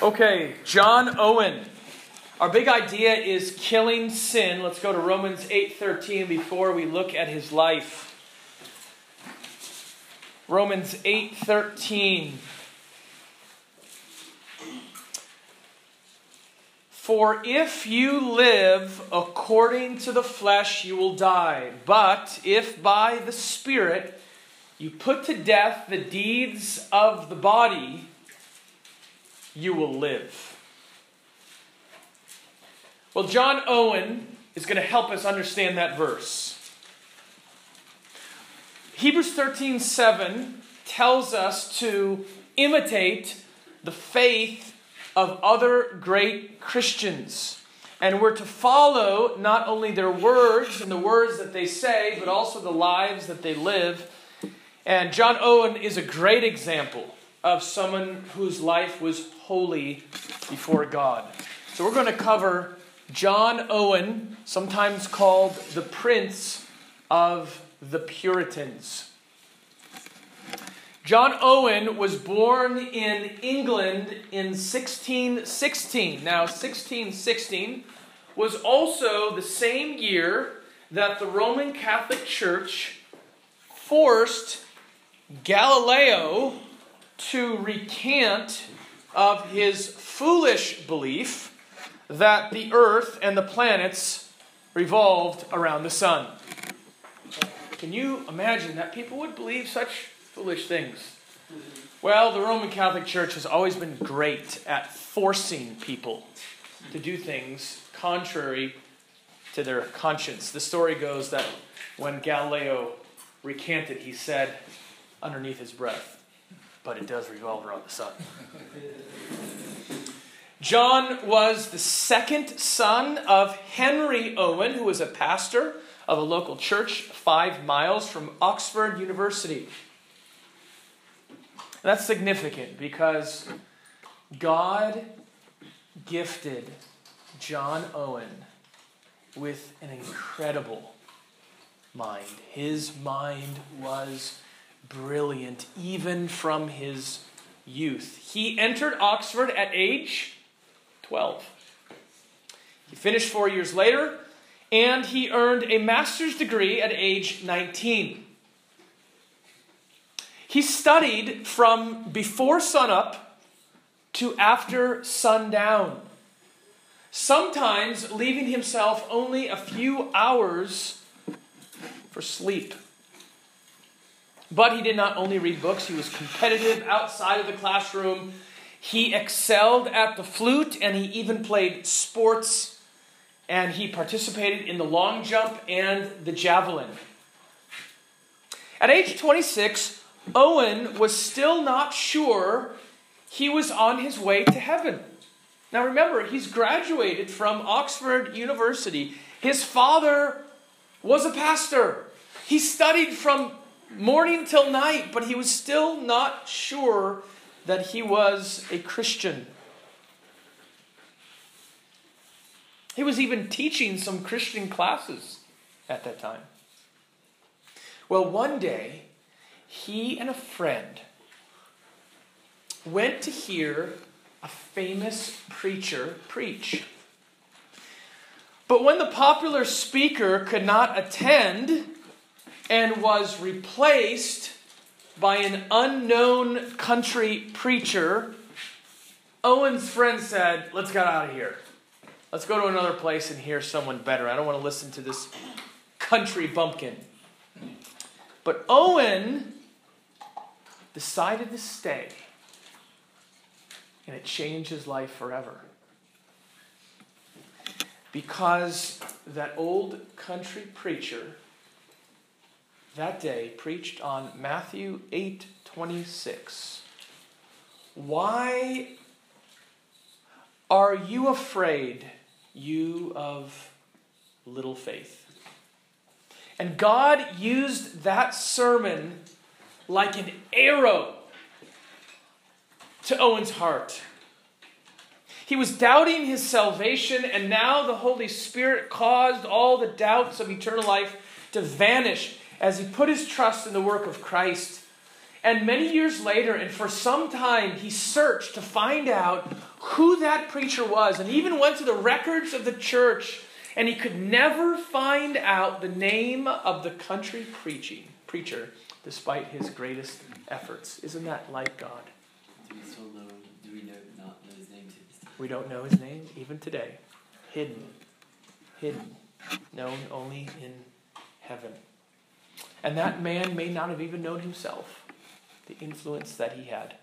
Okay, John Owen. Our big idea is killing sin. Let's go to Romans 8:13 before we look at his life. Romans 8:13. For if you live according to the flesh, you will die. But if by the Spirit you put to death the deeds of the body, you will live. Well, John Owen is going to help us understand that verse. Hebrews 13:7 tells us to imitate the faith of other great Christians. And we're to follow not only their words and the words that they say, but also the lives that they live. And John Owen is a great example of someone whose life was holy before God. So we're going to cover John Owen, sometimes called the Prince of the Puritans. John Owen was born in England in 1616. Now, 1616 was also the same year that the Roman Catholic Church forced Galileo to recant of his foolish belief that the earth and the planets revolved around the sun. Can you imagine that people would believe such foolish things? Well, the Roman Catholic Church has always been great at forcing people to do things contrary to their conscience. The story goes that when Galileo recanted, he said underneath his breath, "But it does revolve around the sun." John was the second son of Henry Owen, who was a pastor of a local church 5 miles from Oxford University. And that's significant because God gifted John Owen with an incredible mind. His mind was brilliant, even from his youth. He entered Oxford at age 12. He finished 4 years later, and he earned a master's degree at age 19. He studied from before sunup to after sundown, sometimes leaving himself only a few hours for sleep. But he did not only read books, he was competitive outside of the classroom. He excelled at the flute, and he even played sports, and he participated in the long jump and the javelin. At age 26, Owen was still not sure he was on his way to heaven. Now remember, he's graduated from Oxford University. His father was a pastor. He studied from morning till night, but he was still not sure that he was a Christian. He was even teaching some Christian classes at that time. Well, one day, he and a friend went to hear a famous preacher preach. But when the popular speaker could not attend and was replaced by an unknown country preacher, Owen's friend said, "Let's get out of here. Let's go to another place and hear someone better. I don't want to listen to this country bumpkin." But Owen decided to stay, and it changed his life forever. Because that old country preacher that day preached on Matthew 8:26. "Why are you afraid, you of little faith?" And God used that sermon like an arrow to Owen's heart. He was doubting his salvation, and now the Holy Spirit caused all the doubts of eternal life to vanish as he put his trust in the work of Christ. And many years later, and for some time, he searched to find out who that preacher was, and even went to the records of the church, and he could never find out the name of the country preacher, despite his greatest efforts. Isn't that like God? Do we not know his name to this day? We don't know his name even today. Hidden. Known only in heaven. And that man may not have even known himself the influence that he had.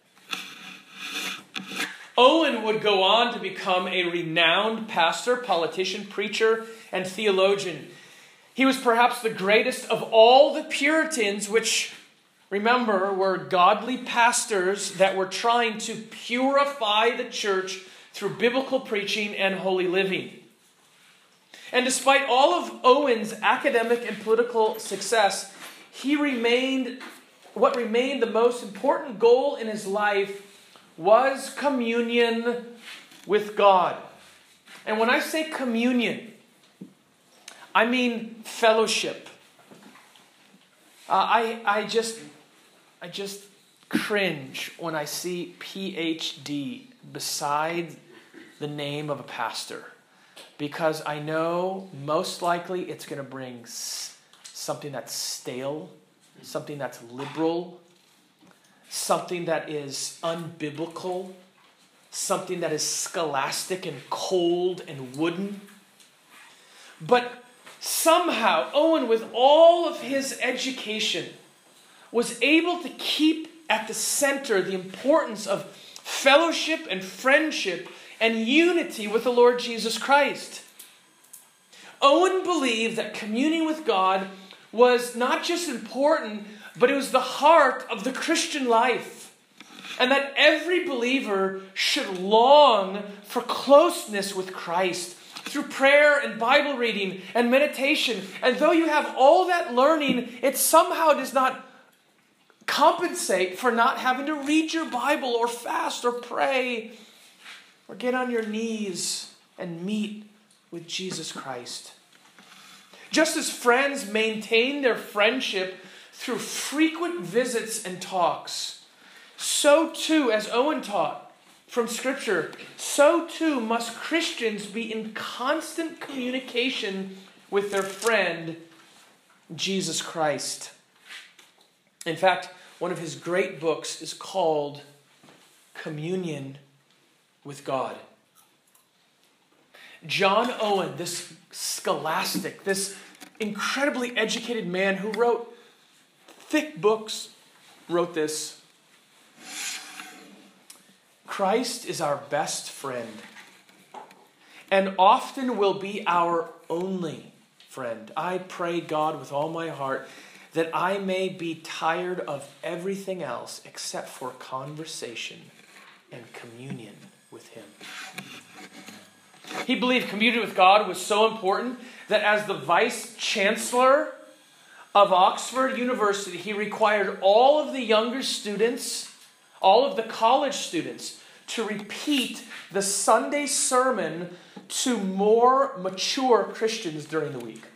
Owen would go on to become a renowned pastor, politician, preacher, and theologian. He was perhaps the greatest of all the Puritans, which, remember, were godly pastors that were trying to purify the church through biblical preaching and holy living. And despite all of Owen's academic and political success, what remained the most important goal in his life was communion with God. And when I say communion, I mean fellowship. I just cringe when I see PhD beside the name of a pastor, because I know most likely it's going to bring something that's stale, something that's liberal, something that is unbiblical, something that is scholastic and cold and wooden. But somehow, Owen, with all of his education, was able to keep at the center the importance of fellowship and friendship and unity with the Lord Jesus Christ. Owen believed that communing with God was not just important, but it was the heart of the Christian life. And that every believer should long for closeness with Christ through prayer and Bible reading and meditation. And though you have all that learning, it somehow does not compensate for not having to read your Bible or fast or pray or get on your knees and meet with Jesus Christ. Just as friends maintain their friendship through frequent visits and talks, so too, as Owen taught from Scripture, so too must Christians be in constant communication with their friend, Jesus Christ. In fact, one of his great books is called Communion with God. John Owen, this scholastic, this incredibly educated man who wrote thick books, wrote this: Christ is our best friend and often will be our only friend. I pray God with all my heart that I may be tired of everything else except for conversation and communion with him. He believed communion with God was so important that as the vice chancellor of Oxford University, he required all of the younger students, all of the college students, to repeat the Sunday sermon to more mature Christians during the week.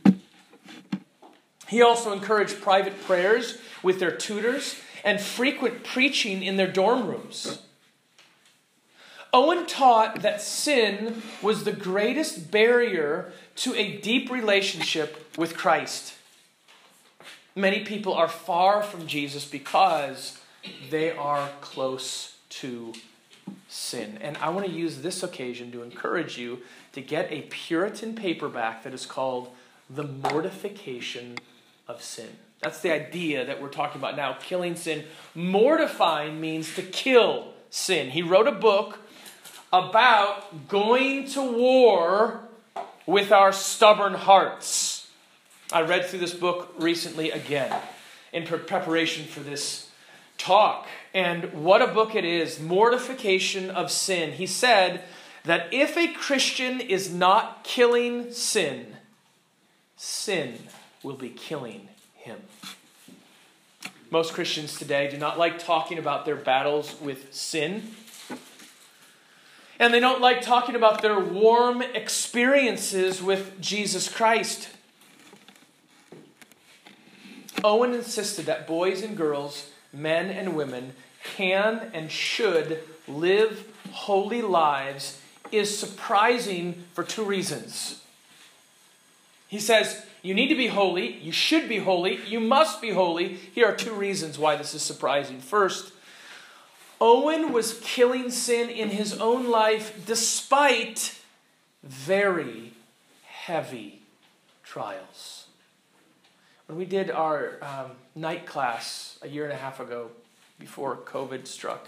He also encouraged private prayers with their tutors and frequent preaching in their dorm rooms. Owen taught that sin was the greatest barrier to a deep relationship with Christ. Many people are far from Jesus because they are close to sin. And I want to use this occasion to encourage you to get a Puritan paperback that is called The Mortification of Sin. That's the idea that we're talking about now, killing sin. Mortifying means to kill sin. He wrote a book about going to war with our stubborn hearts. I read through this book recently again in preparation for this talk. And what a book it is, Mortification of Sin. He said that if a Christian is not killing sin, sin will be killing him. Most Christians today do not like talking about their battles with sin. And they don't like talking about their warm experiences with Jesus Christ. Owen insisted that boys and girls men and women can and should live holy lives is surprising for two reasons. He says, you need to be holy, you should be holy, you must be holy. Here are two reasons why this is surprising. First, Owen was killing sin in his own life despite very heavy trials. When we did our night class a year and a half ago, before COVID struck,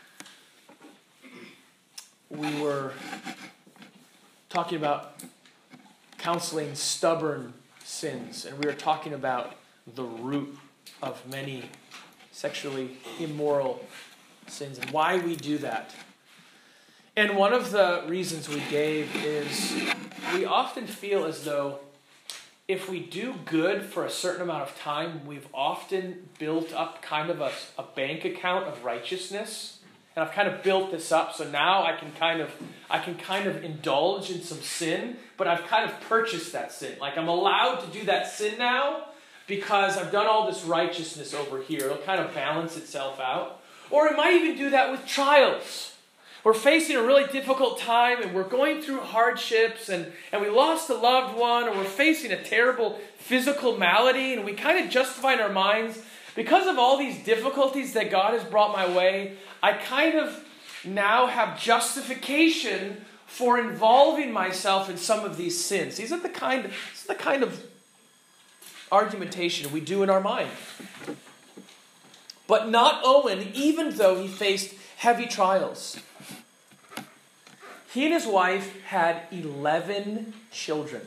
we were talking about counseling stubborn sins, and we were talking about the root of many sexually immoral sins and why we do that. And one of the reasons we gave is we often feel as though if we do good for a certain amount of time, we've often built up kind of a bank account of righteousness. And I've kind of built this up, so now I can kind of indulge in some sin, but I've kind of purchased that sin. Like I'm allowed to do that sin now because I've done all this righteousness over here. It'll kind of balance itself out. Or it might even do that with trials. We're facing a really difficult time and we're going through hardships and we lost a loved one or we're facing a terrible physical malady and we kind of justify in our minds, because of all these difficulties that God has brought my way, I kind of now have justification for involving myself in some of these sins. This is the kind of argumentation we do in our mind. But not Owen, even though he faced heavy trials. He and his wife had 11 children.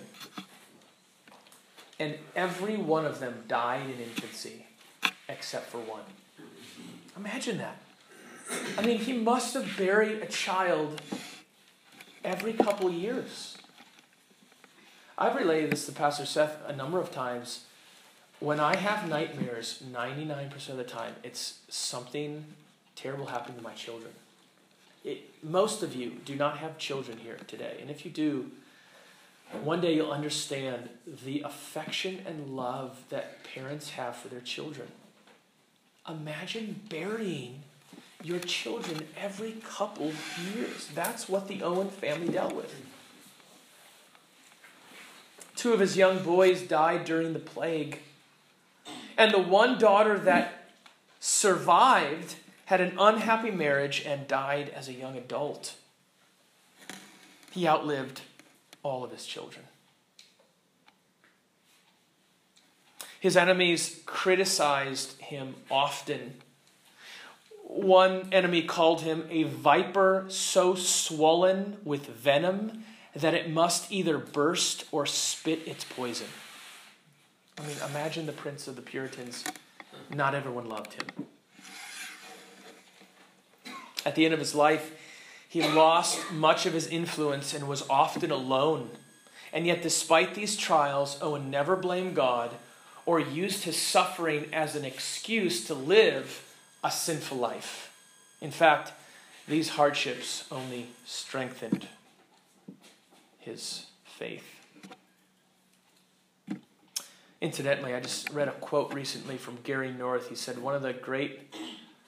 And every one of them died in infancy, except for one. Imagine that. I mean, he must have buried a child every couple of years. I've related this to Pastor Seth a number of times. When I have nightmares, 99% of the time, it's something terrible happening to my children. Most of you do not have children here today. And if you do, one day you'll understand the affection and love that parents have for their children. Imagine burying your children every couple years. That's what the Owen family dealt with. 2 of his young boys died during the plague. And the one daughter that survived had an unhappy marriage and died as a young adult. He outlived all of his children. His enemies criticized him often. One enemy called him a viper so swollen with venom that it must either burst or spit its poison. I mean, imagine the Prince of the Puritans. Not everyone loved him. At the end of his life, he lost much of his influence and was often alone. And yet, despite these trials, Owen never blamed God or used his suffering as an excuse to live a sinful life. In fact, these hardships only strengthened his faith. Incidentally, I just read a quote recently from Gary North. He said, one of the great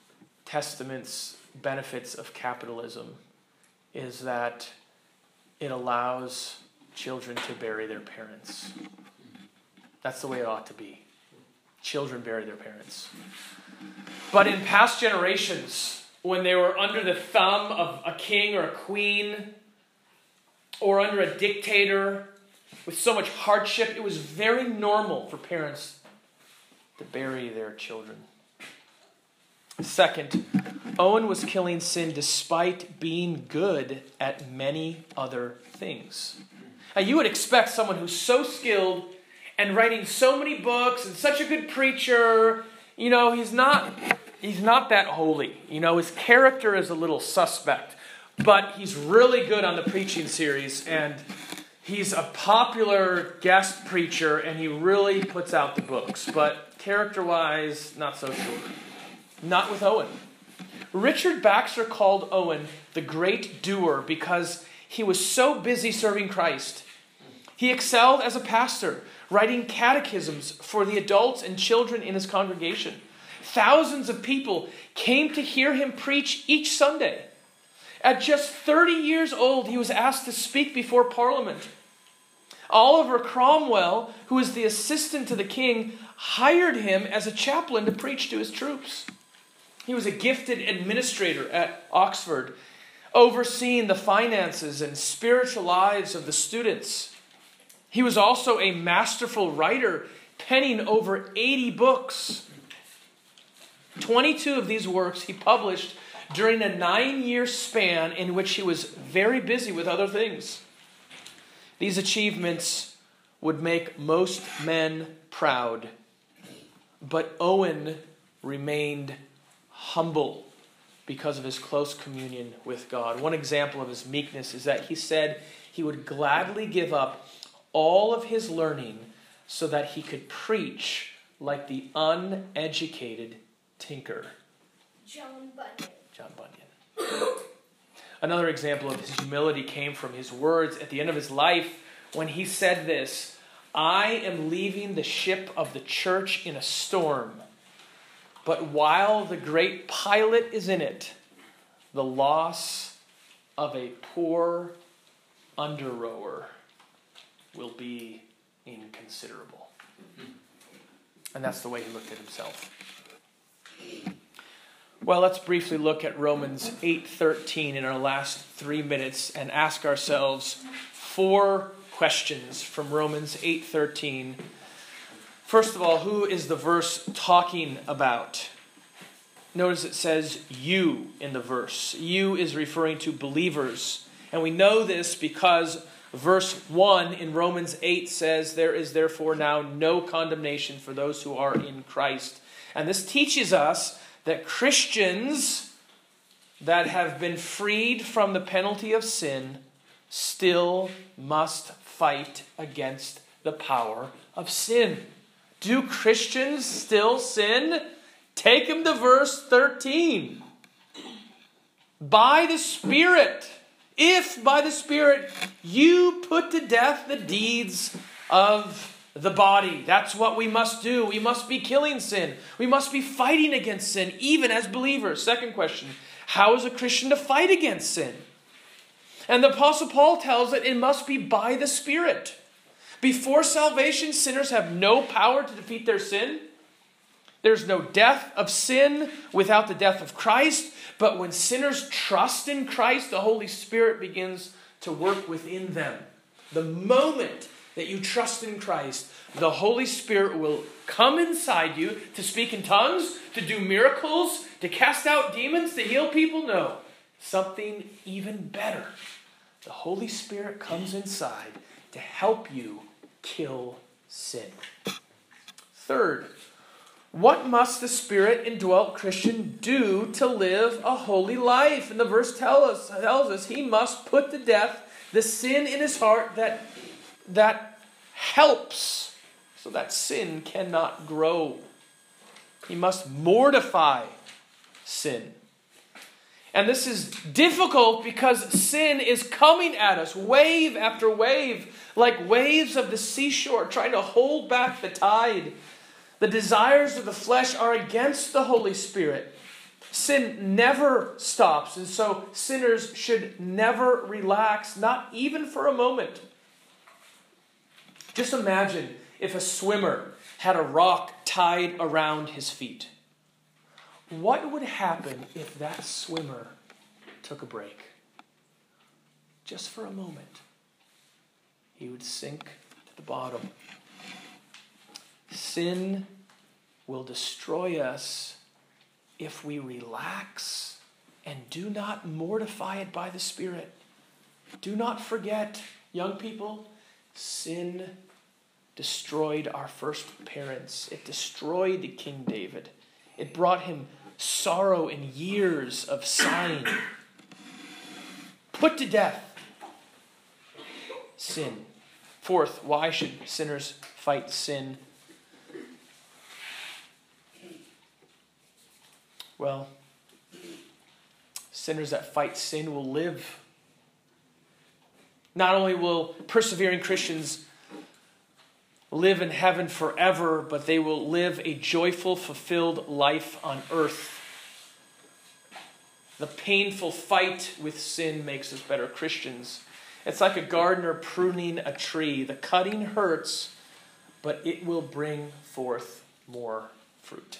benefits of capitalism is that it allows children to bury their parents. That's the way it ought to be. Children bury their parents. But in past generations, when they were under the thumb of a king or a queen, or under a dictator with so much hardship, it was very normal for parents to bury their children. Second, Owen was killing sin despite being good at many other things. Now, you would expect someone who's so skilled and writing so many books and such a good preacher, he's not that holy. His character is a little suspect, but he's really good on the preaching series, and he's a popular guest preacher, and he really puts out the books. But character-wise, not so sure. Not with Owen. Richard Baxter called Owen the great doer because he was so busy serving Christ. He excelled as a pastor, writing catechisms for the adults and children in his congregation. Thousands of people came to hear him preach each Sunday. At just 30 years old, he was asked to speak before Parliament. Oliver Cromwell, who was the assistant to the king, hired him as a chaplain to preach to his troops. He was a gifted administrator at Oxford, overseeing the finances and spiritual lives of the students. He was also a masterful writer, penning over 80 books. 22 of these works he published during a 9-year span in which he was very busy with other things. These achievements would make most men proud, but Owen remained humble because of his close communion with God. One example of his meekness is that he said he would gladly give up all of his learning so that he could preach like the uneducated tinker. John Bunyan. Another example of his humility came from his words at the end of his life when he said this: "I am leaving the ship of the church in a storm, but while the great pilot is in it, the loss of a poor under-rower will be inconsiderable." And that's the way he looked at himself. Well, let's briefly look at Romans 8:13 in our last 3 minutes and ask ourselves 4 questions from Romans 8:13. First of all, who is the verse talking about? Notice it says you in the verse. You is referring to believers. And we know this because verse 1 in Romans 8 says, "There is therefore now no condemnation for those who are in Christ." And this teaches us that Christians that have been freed from the penalty of sin still must fight against the power of sin. Do Christians still sin? Take them to verse 13. By the Spirit, if by the Spirit you put to death the deeds of the body. That's what we must do. We must be killing sin. We must be fighting against sin, even as believers. Second question, how is a Christian to fight against sin? And the Apostle Paul tells it must be by the Spirit. Before salvation, sinners have no power to defeat their sin. There's no death of sin without the death of Christ. But when sinners trust in Christ, the Holy Spirit begins to work within them. The moment that you trust in Christ, the Holy Spirit will come inside you to speak in tongues, to do miracles, to cast out demons, to heal people. No, something even better. The Holy Spirit comes inside to help you kill sin. Third, what must the Spirit-indwelt Christian do to live a holy life? And the verse tells us he must put to death the sin in his heart that helps so that sin cannot grow. He must mortify sin. And this is difficult because sin is coming at us wave after wave, like waves of the seashore, trying to hold back the tide. The desires of the flesh are against the Holy Spirit. Sin never stops, and so sinners should never relax, not even for a moment. Just imagine if a swimmer had a rock tied around his feet. What would happen if that swimmer took a break? Just for a moment. He would sink to the bottom. Sin will destroy us if we relax and do not mortify it by the Spirit. Do not forget, young people, sin destroyed our first parents. It destroyed King David. It brought him sorrow and years of sighing. Put to death sin. Fourth, why should sinners fight sin? Well, sinners that fight sin will live. Not only will persevering Christians live in heaven forever, but they will live a joyful, fulfilled life on earth. The painful fight with sin makes us better Christians. It's like a gardener pruning a tree. The cutting hurts, but it will bring forth more fruit.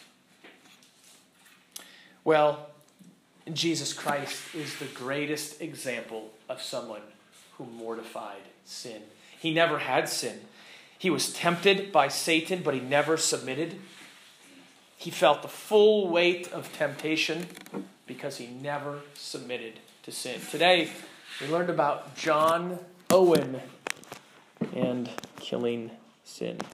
Well, Jesus Christ is the greatest example of someone who mortified sin. He never had sin. He was tempted by Satan, but he never submitted. He felt the full weight of temptation because he never submitted to sin. Today, we learned about John Owen and killing sin.